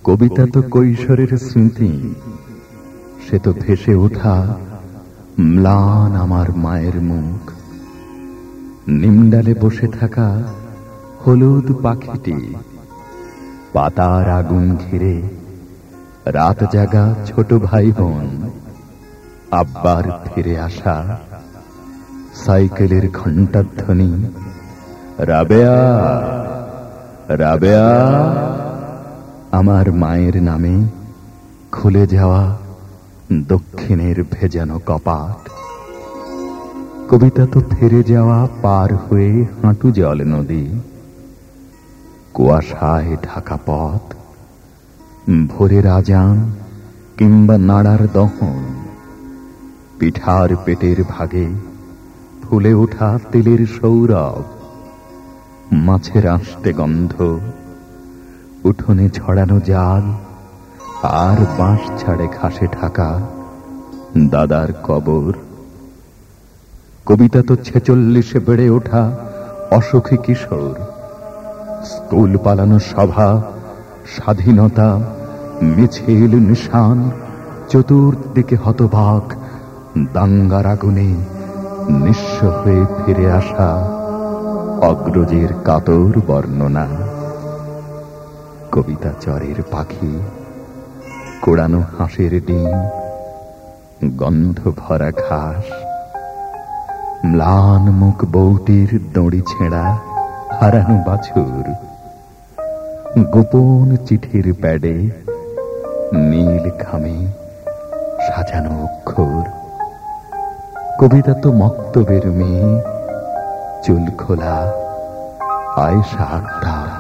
কবিতা তো কৈশোরের স্মৃতি, সে তো ভেসে ওঠা ম্লান আমার মায়ের মুখ। নিমডালে বসে থাকা হলুদ পাখিটি, পাতার আগুন ঘিরে রাত জাগা ছোট ভাই বোন, আব্বার ফিরে আসা সাইকেলের ঘণ্টাধ্বনি, রাবেয়া রাবেয়া, আমার মায়ের নামে খুলে যাওয়া দক্ষিণের ভেজানো কপাট। কবিতা তো ফিরে যাওয়া পার হয়ে হাঁটু জল নদী, কুয়াশায় ঢাকা পথ, ভোরের আজান কিংবা নাড়ার দহন, পিঠার পেটের ভাগে ফুলে ওঠা তেলের সৌরভ, মাছের আষ্টে গন্ধ, উঠোনে ছড়ানো জাল, আর বাঁশ ছাড়ে ঘাসে ঢাকা দাদার কবর। কবিতা তো 46-এ বেড়ে ওঠা অসুখী কিশোর, স্কুল পালানো সভা, স্বাধীনতা, মিছিল, নিশান, চতুর্দিকে হতবাক, দাঙ্গার আগুনে নিঃস্ব হয়ে ফিরে আসা অগ্রজের কাতর বর্ণনা। কবিতা চরের পাখি, কোড়ানো হাঁসের ডিম, গন্ধ ভরা ঘাস, ম্লান মুখ বউটির দড়ি ছেঁড়া হারানো বাছুর, গোপন চিঠির প্যাডে নীল ঘামে সাজানো অক্ষর। কবিতা তো মক্তবের মেয়ে, চুল খোলা আয়েশা আক্তার।